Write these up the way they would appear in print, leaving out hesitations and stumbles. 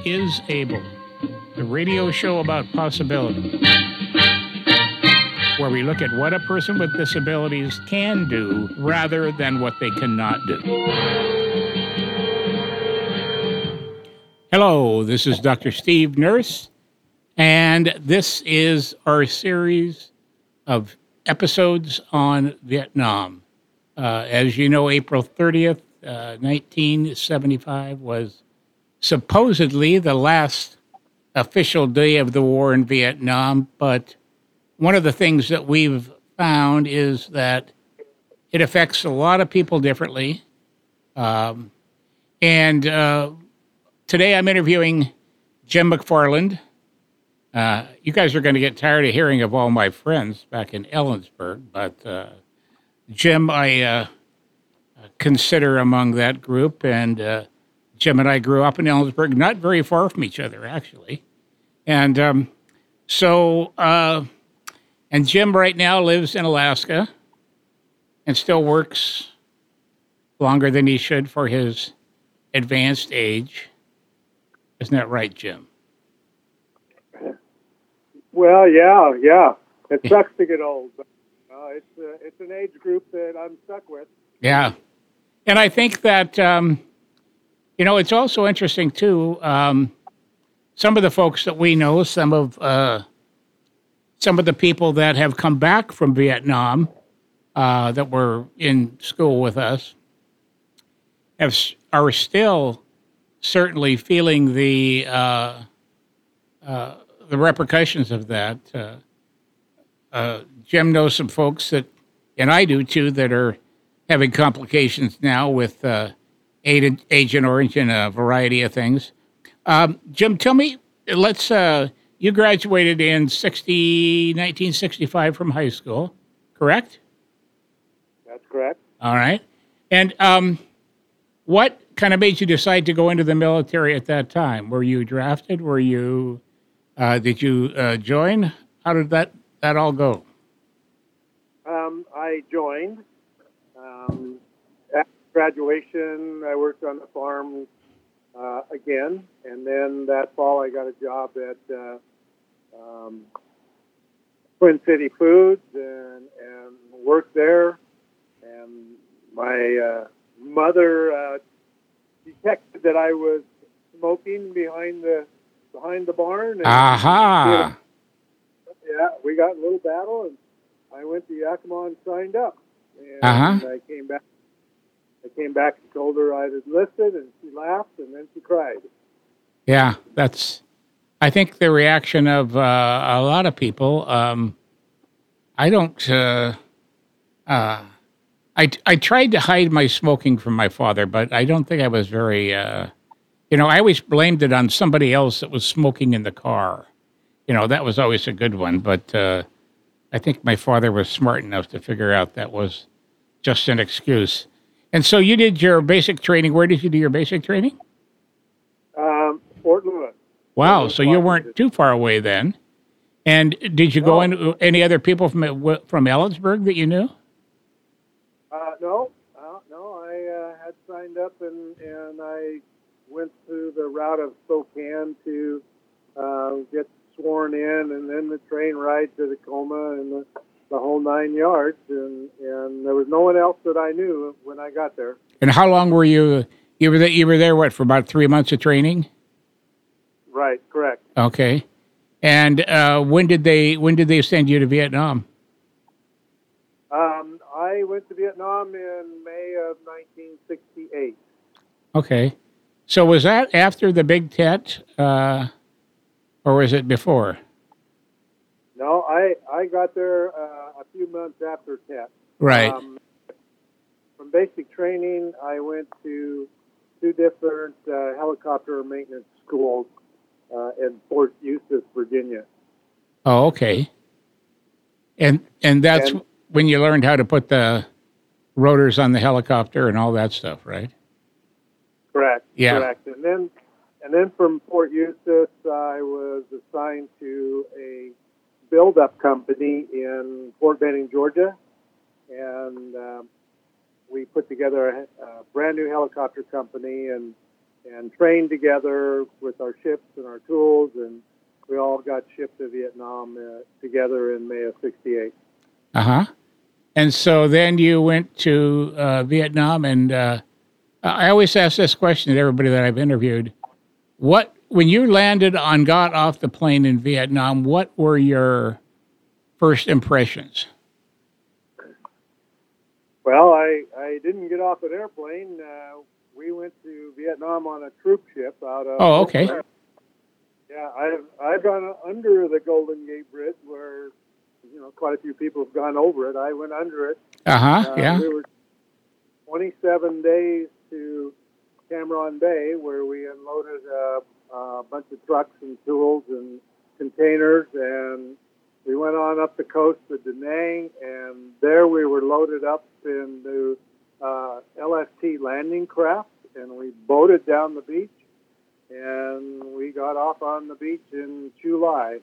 is Able, the radio show about possibility, where we look at what a person with disabilities can do rather than what they cannot do. Hello, this is Dr. Steve Nurse, and this is our series of episodes on Vietnam. As you know, April 30th, 1975 was supposedly the last official day of the war in Vietnam, but one of the things that we've found is that it affects a lot of people differently. And today I'm interviewing Jim McFarland. You guys are going to get tired of hearing of all my friends back in Ellensburg, but Jim I consider among that group, and Jim and I grew up in Ellensburg, not very far from each other, actually. And and Jim right now lives in Alaska and still works longer than he should for his advanced age. Isn't that right, Jim? Well, yeah. It sucks to get old, but it's an age group that I'm stuck with. Yeah. And I think that, it's also interesting, too. Some of the folks that we know, some of the people that have come back from Vietnam that were in school with us are still certainly feeling the repercussions of that. Jim knows some folks that, and I do too, that are having complications now with Agent Orange and a variety of things. Jim, tell me, you graduated in 1965 from high school, correct? That's correct. All right. And what kind of made you decide to go into the military at that time? Were you drafted? Did you join? How did that all go? I joined. After graduation, I worked on the farm again, and then that fall I got a job at Twin City Foods and worked there. And my mother detected that I was smoking behind the barn. And Aha! Yeah, we got in a little battle, and I went to Yakima and signed up. And I came back. I came back and told her I'd enlisted, and she laughed, and then she cried. Yeah, I think, the reaction of a lot of people. I don't. I tried to hide my smoking from my father, but I don't think I was very. I always blamed it on somebody else that was smoking in the car. That was always a good one, but I think my father was smart enough to figure out that was just an excuse. And so you did your basic training. Where did you do your basic training? Fort Lewis. Wow, so you weren't too far away then. And did you go in any other people from Ellensburg that you knew? No. I had signed up and I went through the route of Spokane to get sworn in, and then the train ride to Tacoma and the whole 9 yards. And there was no one else that I knew when I got there. And how long were you? You were there, what, for about 3 months of training? Right, correct. Okay. And when did they send you to Vietnam? I went to Vietnam in May of 1968. Okay. So was that after the Big Tet, or was it before? No, I got there a few months after Tet. Right. From basic training, I went to 2 different helicopter maintenance schools in Fort Eustis, Virginia. Oh, okay. And that's when you learned how to put the rotors on the helicopter and all that stuff, right? Correct. Yeah. Correct. And then from Fort Eustis, I was assigned to a build-up company in Fort Benning, Georgia, and we put together a brand new helicopter company, and and trained together with our ships and our tools, and we all got shipped to Vietnam together in May of '68. Uh-huh. And so then you went to Vietnam, and I always ask this question to everybody that I've interviewed. When you got off the plane in Vietnam, what were your first impressions? Well, I didn't get off an airplane. We went to Vietnam on a troop ship out of. Oh, okay. Yeah, I've gone under the Golden Gate Bridge where, quite a few people have gone over it. I went under it. Yeah. We were 27 days to Cam Bay, where we unloaded a bunch of trucks and tools and containers, and we went on up the coast to Da Nang, and there we were loaded up into LST landing craft, and we boated down the beach, and we got off on the beach in Chu Lai.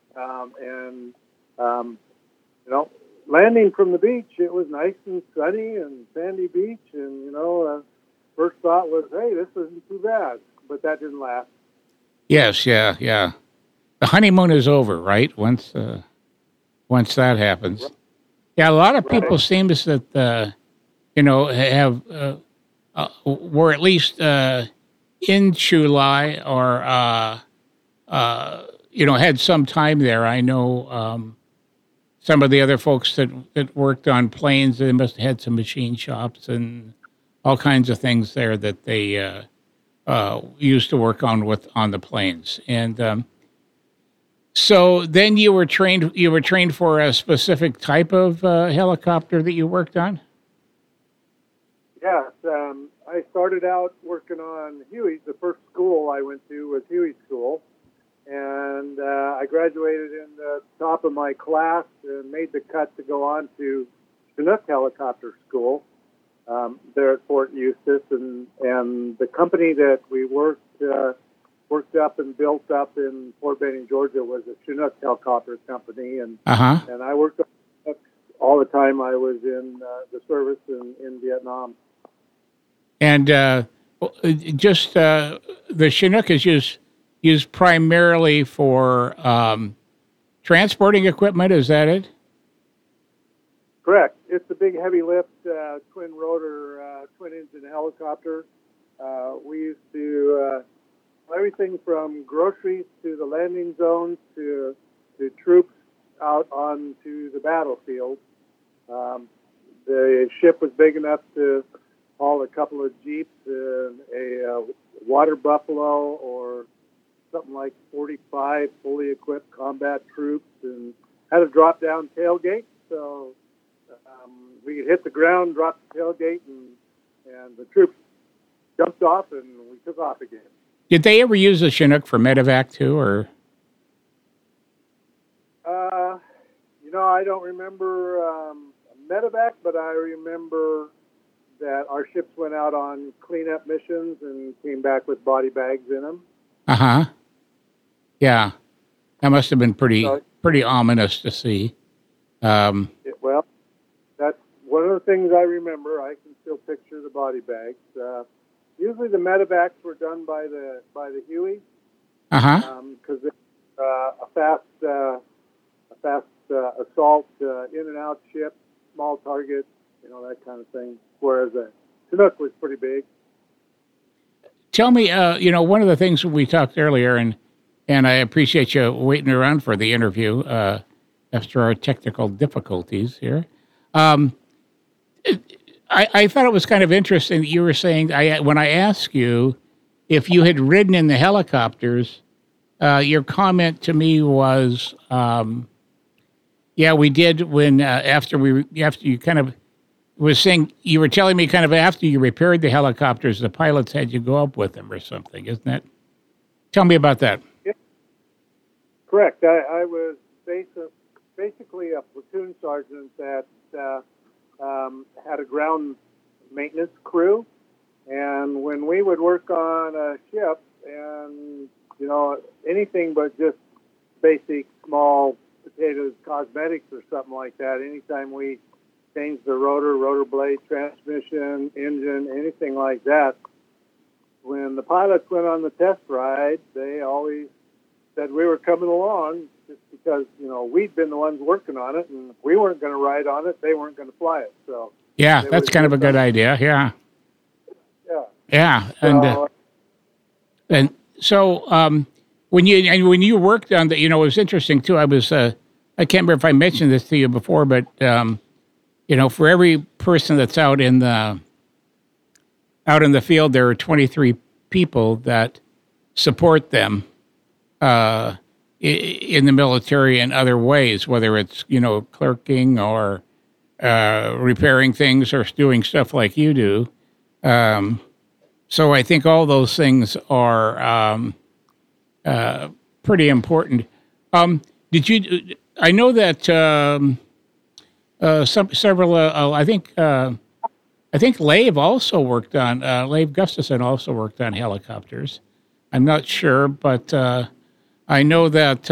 Landing from the beach, it was nice and sunny and sandy beach, and, first thought was, hey, this isn't too bad, but that didn't last. Yes, yeah. The honeymoon is over, right? Once that happens. Yeah, a lot of people seems that, have, were at least in Chu Lai or, had some time there. I know some of the other folks that worked on planes, they must have had some machine shops and all kinds of things there that they used to work on the planes. And so then you were trained for a specific type of helicopter that you worked on? Yes. I started out working on Huey's. The first school I went to was Huey School. And I graduated in the top of my class and made the cut to go on to Chinook Helicopter School there at Fort Eustis. And the company that we worked up and built up in Fort Benning, Georgia, was a Chinook helicopter company. And I worked on Chinooks all the time I was in the service in Vietnam. And just the Chinook is used primarily for transporting equipment. Is that it? Correct. It's a big, heavy lift, twin rotor, twin engine helicopter. We used to everything from groceries to the landing zones to troops out onto the battlefield. The ship was big enough to haul a couple of Jeeps, a water buffalo, or something like 45 fully equipped combat troops, and had a drop down tailgate, so we could hit the ground, drop the tailgate, and the troops jumped off, and we took off again. Did they ever use the Chinook for medevac too, or? I don't remember medevac, but I remember that our ships went out on cleanup missions and came back with body bags in them. Yeah, that must have been pretty ominous to see. Well, that's one of the things I remember. I can still picture the body bags. Usually, the medevacs were done by the Huey, because it's a fast assault in and out ship, small target, that kind of thing. Whereas the Chinook was pretty big. Tell me, one of the things we talked earlier, and I appreciate you waiting around for the interview after our technical difficulties here. I thought it was kind of interesting that you were saying, when I asked you if you had ridden in the helicopters, your comment to me was, yeah, we did when after you kind of was saying, you were telling me kind of after you repaired the helicopters, the pilots had you go up with them or something, isn't it? Tell me about that. Yeah. Correct. I was basically a platoon sergeant that had a ground maintenance crew, and when we would work on a ship and anything but just basic small potatoes cosmetics or something like that, anytime we changed the rotor blade, transmission, engine, anything like that, when the pilots went on the test ride, they always said we were coming along just because, we'd been the ones working on it, and if we weren't going to ride on it, they weren't going to fly it. So Yeah, that's kind of a good idea. Yeah. Yeah. Yeah. So, And so when you worked on it was interesting too. I can't remember if I mentioned this to you before, but for every person that's out in the field, there are 23 people that support them in the military in other ways, whether it's clerking or repairing things or doing stuff like you do. So I think all those things are pretty important. Did you? I know that several. I think Leif also worked on. Leif Gustafson also worked on helicopters. I'm not sure, but I know that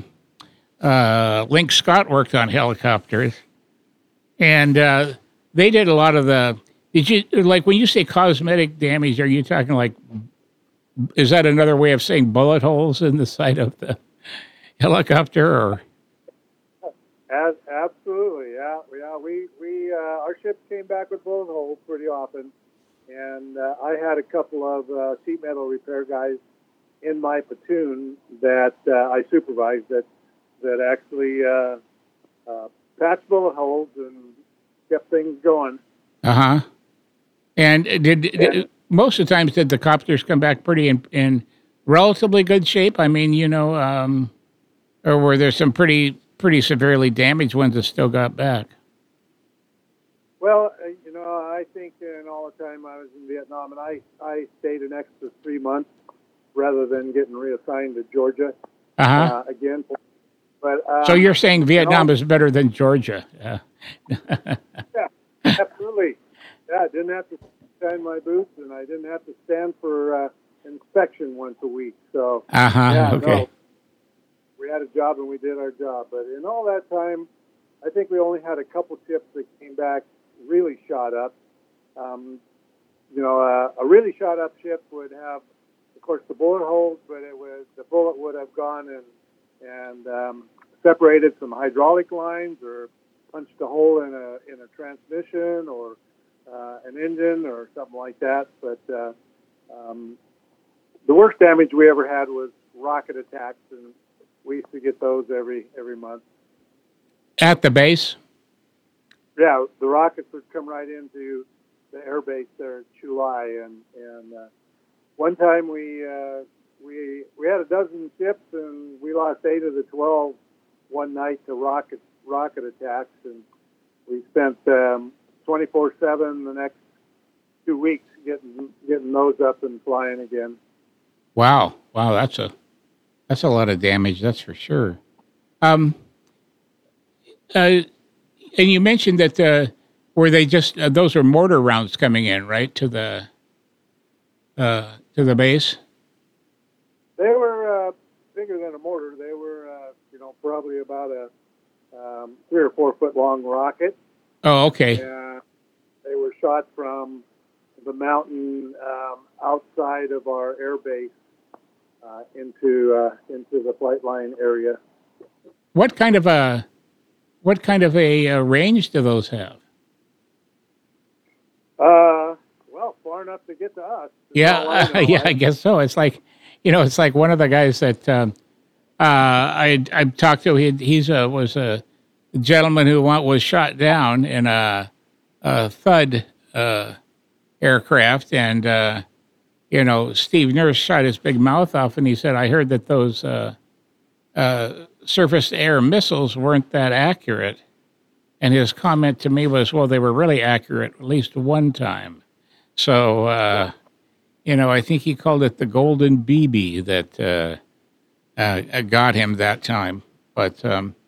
Link Scott worked on helicopters, and they did a lot of the. Did you like when you say cosmetic damage? Are you talking like? Is that another way of saying bullet holes in the side of the helicopter, or? Absolutely, yeah. We our ships came back with bullet holes pretty often, and I had a couple of sheet metal repair guys in my platoon that I supervised that actually patched bullet holes and kept things going. Uh-huh. And did most of the times did the copters come back pretty in relatively good shape? I mean, or were there some pretty severely damaged ones that still got back? Well, I think in all the time I was in Vietnam, and I stayed an extra 3 months rather than getting reassigned to Georgia again. But so you're saying Vietnam is better than Georgia? Yeah. Yeah, absolutely. Yeah, I didn't have to shine my boots, and I didn't have to stand for inspection once a week. So okay. No, we had a job and we did our job. But in all that time, I think we only had a couple ships that came back really shot up. A really shot up ship would have, of course, the bullet holes, but the bullet would have gone and separated some hydraulic lines or punched a hole in a transmission or an engine or something like that. But the worst damage we ever had was rocket attacks, and we used to get those every month. At the base? Yeah, the rockets would come right into the air base there at Chulai, and one time we had a dozen ships, and we lost 8 of the 12 one night to rocket attacks, and we spent 24/7 the next 2 weeks getting those up and flying again. Wow, that's a lot of damage, that's for sure. And you mentioned that were they just those were mortar rounds coming in, right, to the base? They were bigger than a mortar. They were probably about a 3 or 4 foot long rocket. Oh, okay. They were shot from the mountain outside of our air base into the flight line area. What kind of a range do those have? Well, far enough to get to us. Yeah, I guess so. It's like, it's like one of the guys that I talked to. He was a gentleman who was shot down in a Thud aircraft, and Steve Nurse shot his big mouth off, and he said, "I heard that those surface-to-air missiles weren't that accurate." And his comment to me was, "Well, they were really accurate at least one time." So, I think he called it the Golden BB that got him that time. But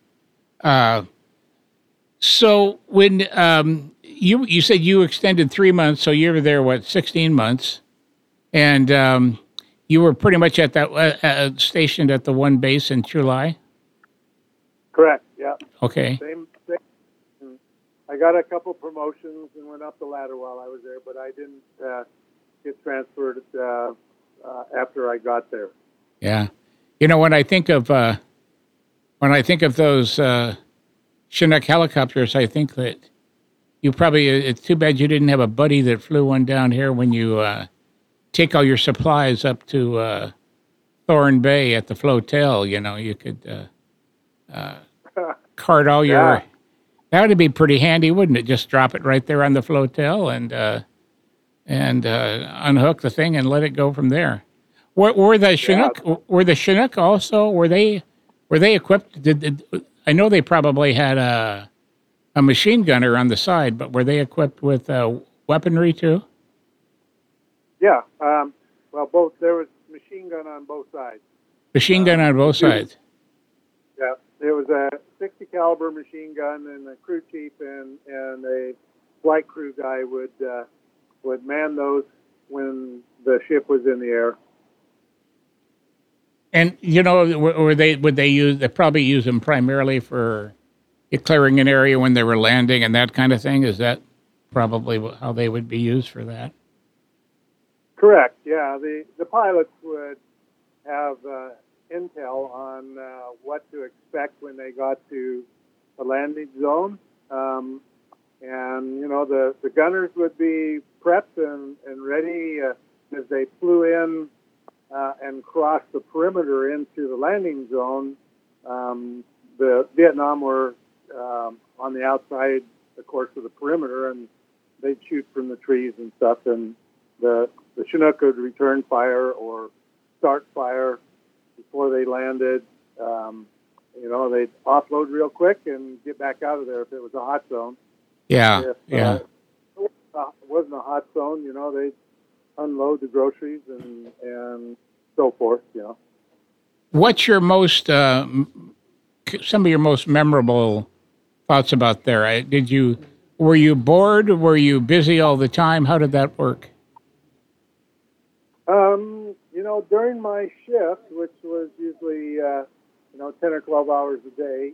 so when you said you extended 3 months, so you were there 16 months, and you were pretty much at that stationed at the one base in Chulai. Correct. Yeah. Okay. Same. I got a couple promotions and went up the ladder while I was there, but I didn't get transferred after I got there. Yeah. You know, when I think of those Chinook helicopters, I think that you probably, it's too bad you didn't have a buddy that flew one down here when you take all your supplies up to Thorn Bay at the Flotel. You know, you could cart all your. Yeah. That would be pretty handy, wouldn't it? Just drop it right there on the Flotel and unhook the thing and let it go from there. Were the Chinook? Yeah. Were the Chinook also? Were they equipped? I know they probably had a machine gunner on the side, but were they equipped with weaponry too? Yeah. Well, both. There was machine gun on both sides. Machine gun on both sides. Yeah. There was a 60 caliber machine gun, and the crew chief and a flight crew guy would man those when the ship was in the air. And you know, would they probably use them primarily for clearing an area when they were landing and that kind of thing? Is that probably how they would be used for that? Correct. Yeah. The pilots would have intel on what to expect when they got to the landing zone. And, you know, the gunners would be prepped and ready as they flew in and crossed the perimeter into the landing zone. The Vietnam were on the outside, of course, of the perimeter, and they'd shoot from the trees and stuff. And the Chinook would return fire or start fire before they landed. You know, they'd offload real quick and get back out of there if it was a hot zone. Yeah, If yeah. it wasn't a hot zone, you know, they'd unload the groceries and so forth, you know. What's your most some of your most memorable thoughts about there? Were you bored? Were you busy all the time? How did that work? You know, during my shift, which was usually, 10 or 12 hours a day,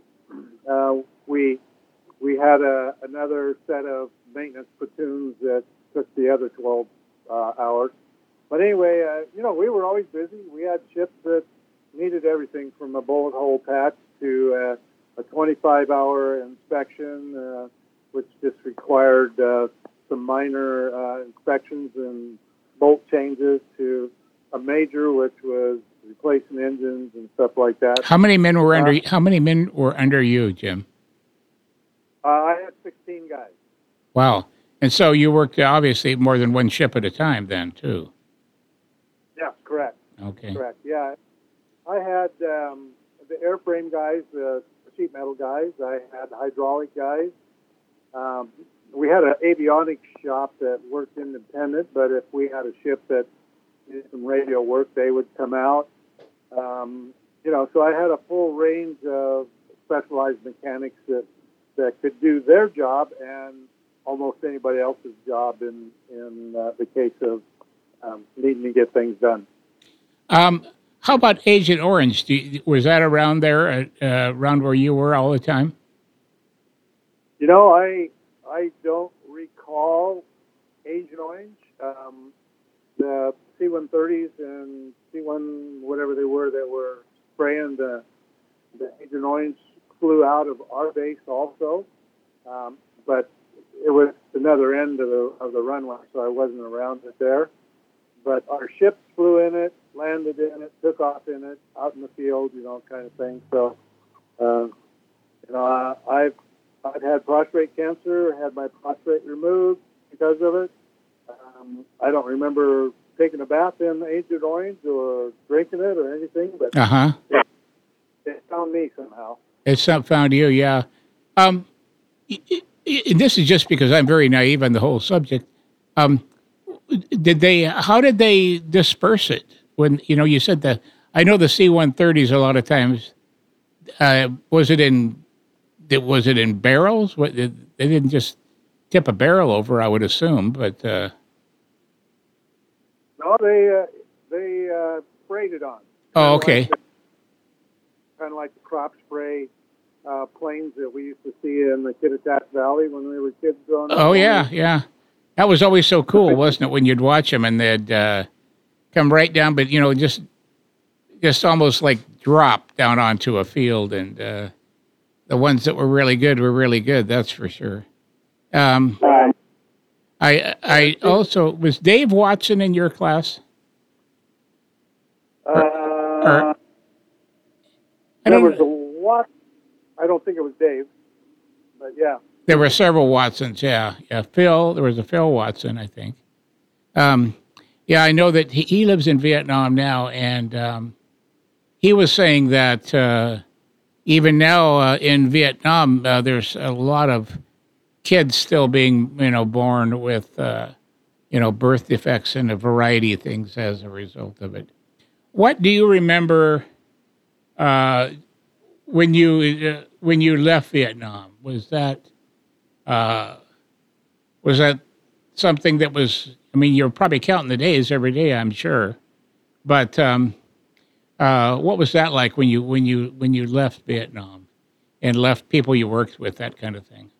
we had another set of maintenance platoons that took the other 12 hours. But anyway, we were always busy. We had ships that needed everything from a bullet hole patch to a 25-hour inspection, which just required some minor inspections and bolt changes, to a major, which was replacing engines and stuff like that. How many men were under you, Jim? I had 16 guys. Wow. And so you worked obviously more than one ship at a time then, too. Yeah, correct. Okay. Correct. Yeah, I had the airframe guys, the sheet metal guys. I had hydraulic guys. We had an avionics shop that worked independent, but if we had a ship that did some radio work, they would come out. So I had a full range of specialized mechanics that could do their job and almost anybody else's job in the case of needing to get things done. How about Agent Orange? Was that around there, around where you were all the time? You know, I don't recall Agent Orange. The C-130s and C-1 whatever they were that were spraying the Agent Orange flew out of our base also, but it was another end of the runway, so I wasn't around it there. But our ships flew in it, landed in it, took off in it, out in the field, kind of thing. So, I've had prostate cancer, had my prostate removed because of it. I don't remember taking a bath in Agent Orange or drinking it or anything, but it found me somehow. It found you, yeah. This is just because I'm very naive on the whole subject. How did they disperse it? When, you said I know the C-130s a lot of times, was it in barrels? They didn't just tip a barrel over, I would assume, but... No, they sprayed it on. Oh, okay. Kind of like the crop spray planes that we used to see in the Kititat Valley when we were kids growing up. Oh, yeah, yeah. That was always so cool, wasn't it? When you'd watch them and they'd come right down, but just almost like drop down onto a field, and the ones that were really good were really good. That's for sure. Um, I also was Dave Watson in your class, or, or Uh, I there don't was know. a lot. I don't think it was Dave, but yeah. There were several Watsons. Yeah, yeah. Phil, there was a Phil Watson, I think. Um, yeah, I know that he lives in Vietnam now, and he was saying that even now in Vietnam, there's a lot of kids still being, born with, birth defects and a variety of things as a result of it. What do you remember uh, when you left Vietnam? Uh, was that something that was? I mean, you're probably counting the days every day, I'm sure. But what was that like when you left Vietnam and left people you worked with, that kind of thing?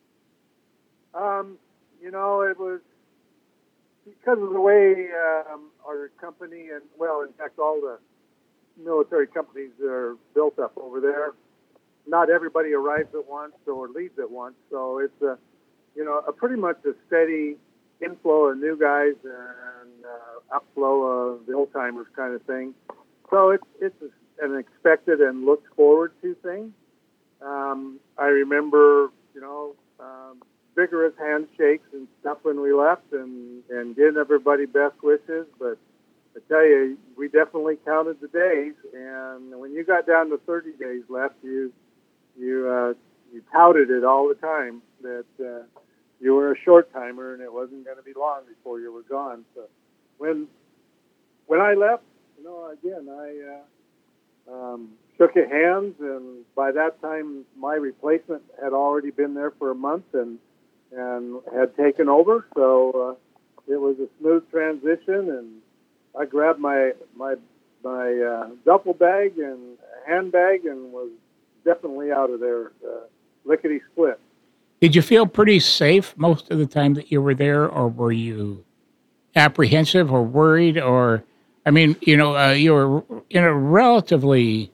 It was because of the way our company and, well, in fact, all the military companies that are built up over there. Not everybody arrives at once or leaves at once, so it's a pretty much a steady inflow of new guys and outflow of the old timers kind of thing. So it's an expected and looked forward to thing. I remember, vigorous handshakes and stuff when we left, and giving everybody best wishes. But I tell you, we definitely counted the days, and when you got down to 30 days left, you touted it all the time that you were a short timer and it wasn't going to be long before you were gone. So when I left, again, I shook your hands, and by that time my replacement had already been there for a month and had taken over. So it was a smooth transition, and I grabbed my duffel bag and handbag and was definitely out of there, lickety split. Did you feel pretty safe most of the time that you were there, or were you apprehensive or worried? Or, I mean, you were in a relatively,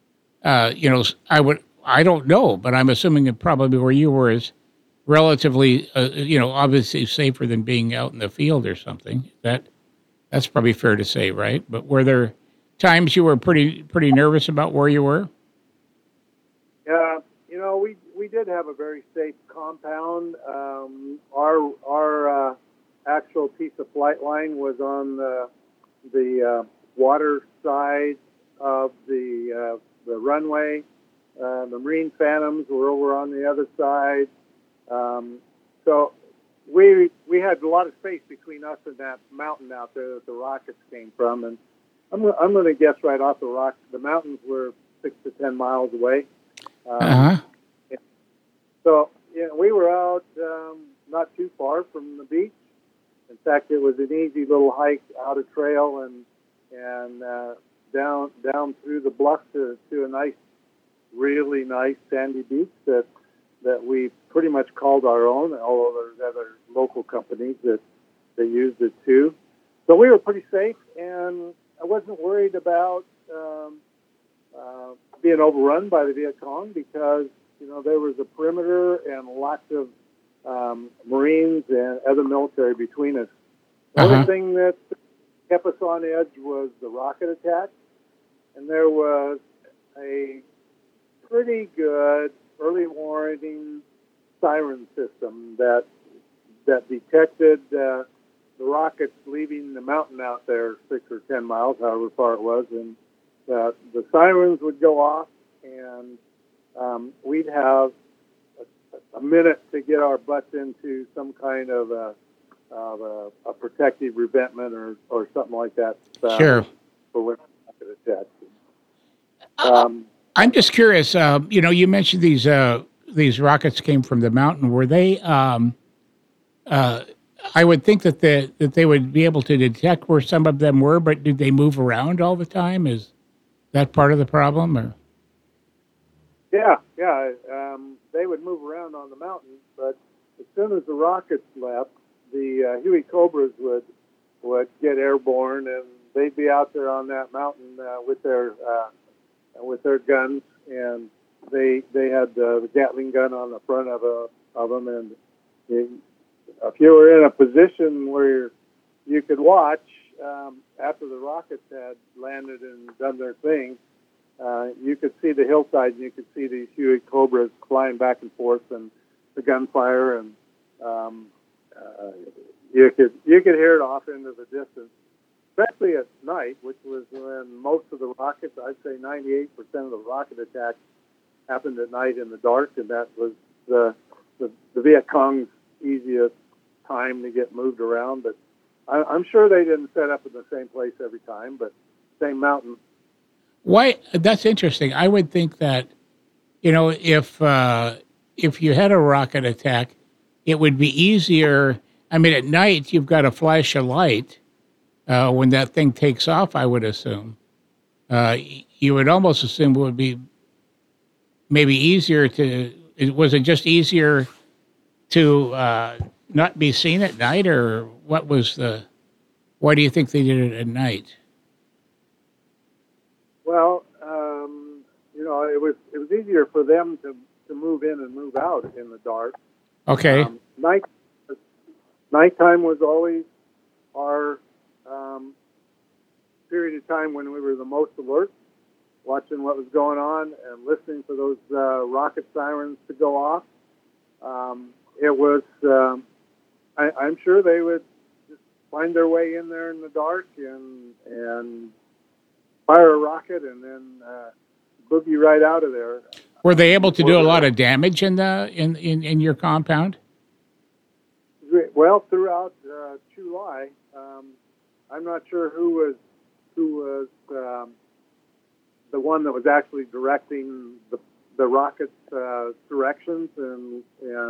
I don't know, but I'm assuming that probably where you were is relatively, obviously safer than being out in the field or something. That's probably fair to say, right? But were there times you were pretty nervous about where you were? Yeah, we did have a very safe compound. Our actual piece of flight line was on the water side of the runway. The Marine Phantoms were over on the other side. So we had a lot of space between us and that mountain out there that the rockets came from. And I'm going to guess right off the mountains were 6 to 10 miles away. Uh-huh. So we were out not too far from the beach. In fact, it was an easy little hike out a trail and down through the bluffs to a really nice sandy beach that we pretty much called our own, although there's other local companies that used it too. So we were pretty safe, and I wasn't worried about being overrun by the Viet Cong because there was a perimeter and lots of Marines and other military between us. The Uh-huh. only thing that kept us on edge was the rocket attack, and there was a pretty good early warning siren system that detected the rockets leaving the mountain out there 6 or 10 miles, however far it was, and the sirens would go off, and we'd have a minute to get our butts into some kind of a protective revetment or something like that Sure. for when rocket attacks. Uh, I'm just curious. You mentioned these rockets came from the mountain. Were they? I would think that they would be able to detect where some of them were, but did they move around all the time? Is that part of the problem, or? Yeah. They would move around on the mountain, but as soon as the rockets left, Huey Cobras would get airborne, and they'd be out there on that mountain with their guns, and they had the Gatling gun on the front of them, and if you were in a position where you could watch after the rockets had landed and done their thing, you could see the hillside, and you could see these Huey Cobras flying back and forth, and the gunfire, and you could hear it off into the distance, especially at night, which was when most of the rockets, I'd say 98% of the rocket attacks happened at night in the dark, and that was the Viet Cong's easiest time to get moved around. But I'm sure they didn't set up in the same place every time, but same mountain. Why? That's interesting. I would think that, if you had a rocket attack, it would be easier. I mean, at night you've got a flash of light when that thing takes off. I would assume. You would almost assume it would be maybe easier to. Was it just easier to not be seen at night, or what was the? Why do you think they did it at night? Well, it was easier for them to move in and move out in the dark. Okay. Nighttime was always our period of time when we were the most alert, watching what was going on and listening for those rocket sirens to go off. It was, I'm sure they would just find their way in there in the dark and fire a rocket and then boogie right out of there. Were they able to do a lot of damage in your compound? Well, throughout July, I'm not sure who was the one that was actually directing the rocket's directions and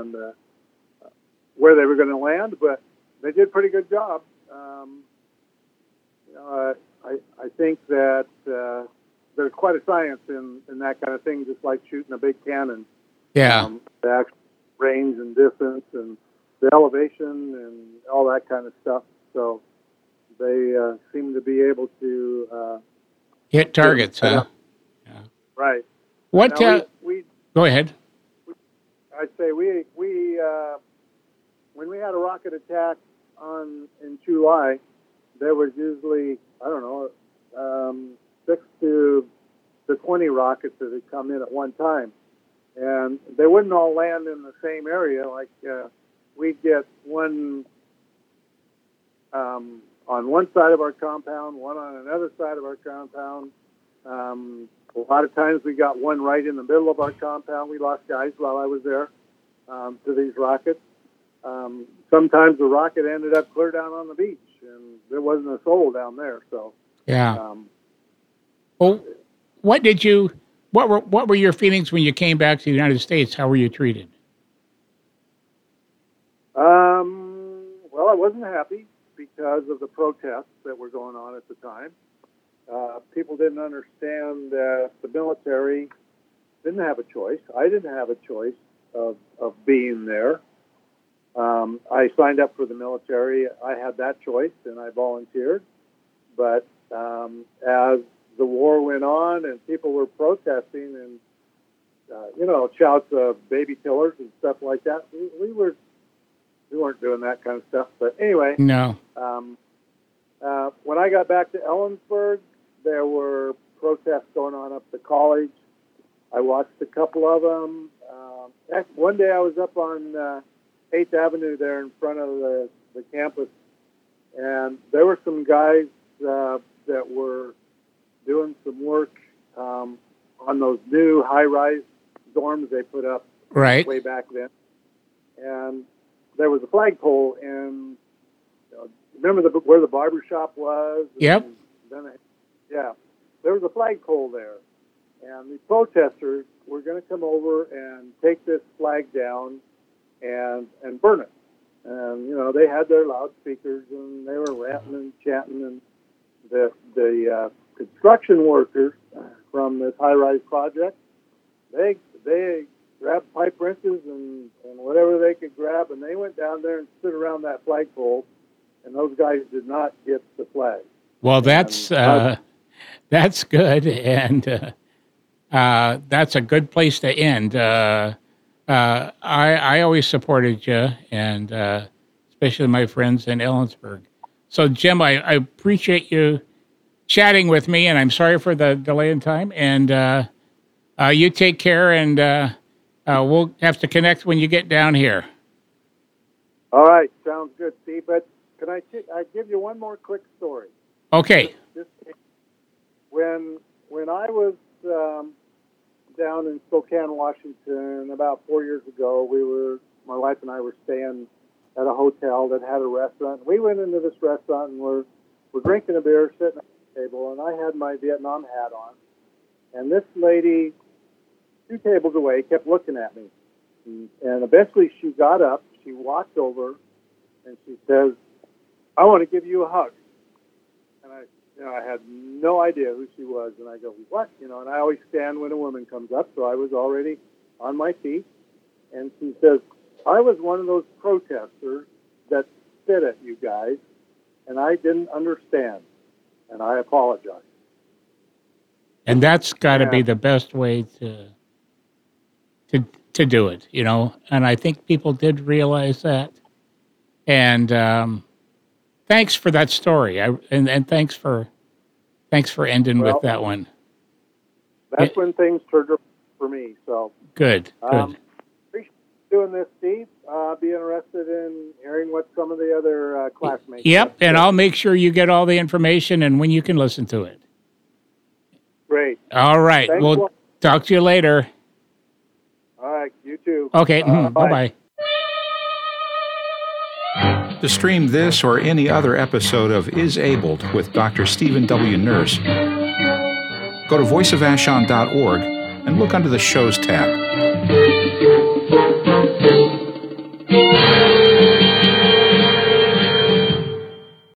where they were going to land, but they did a pretty good job. I think that there's quite a science in that kind of thing, just like shooting a big cannon. Yeah. The actual range and distance and the elevation and all that kind of stuff. So they seem to be able to hit targets, huh? Yeah. Right. What? Now, we go ahead. I'd say we when we had a rocket attack in July, there was usually 6 to 20 rockets that had come in at one time, and they wouldn't all land in the same area. Like we'd get one on one side of our compound, one on another side of our compound. A lot of times we got one right in the middle of our compound. We lost guys while I was there to these rockets. Sometimes the rocket ended up clear down on the beach, and there wasn't a soul down there. So yeah. Well, what were your feelings when you came back to the United States? How were you treated? Well, I wasn't happy because of the protests that were going on at the time. People didn't understand that the military didn't have a choice. I didn't have a choice of being there. I signed up for the military. I had that choice, and I volunteered. But as the war went on and people were protesting and, shouts of baby killers and stuff like that, we weren't doing that kind of stuff. But anyway, no. When I got back to Ellensburg, there were protests going on up the college. I watched a couple of them. One day I was up on 8th Avenue there in front of the campus, and there were some guys that were doing some work on those new high-rise dorms they put up way back then. And there was a flagpole, and remember where the barber shop was? Yep. There was a flagpole there, and the protesters were going to come over and take this flag down and burn it. And they had their loudspeakers, and they were ranting and chanting, and the construction workers from this high-rise project, they grabbed pipe wrenches and whatever they could grab, and they went down there and stood around around that flagpole, and those guys did not get the flag. Well, that's good, and that's a good place to end. I always supported you, and especially my friends in Ellensburg. So, Jim, I appreciate you chatting with me, and I'm sorry for the delay in time. And you take care, and we'll have to connect when you get down here. All right, sounds good, Steve. But can I give you one more quick story? Okay. When I was down in Spokane, Washington, about 4 years ago, my wife and I were staying at a hotel that had a restaurant. We went into this restaurant and we're drinking a beer, sitting at the table, and I had my Vietnam hat on. And this lady, 2 tables away, kept looking at me. And eventually she got up, she walked over, and she says, "I want to give you a hug." And I had no idea who she was. And I go, "What?" And I always stand when a woman comes up, so I was already on my feet. And she says, "I was one of those protesters that spit at you guys, and I didn't understand, and I apologize." And that's got to be the best way to do it, And I think people did realize that. And thanks for that story. And thanks for ending with that one. That's when things turned around for me. So good. Appreciate doing this, Steve. Be interested in hearing what some of the other classmates. Yep, and I'll make sure you get all the information and when you can listen to it. Great. All right. Thanks. We'll talk to you later. All right. You too. Okay. Bye-bye. To stream this or any other episode of Is Abled with Dr. Stephen W. Nurse, go to voiceofashon.org and look under the Shows tab.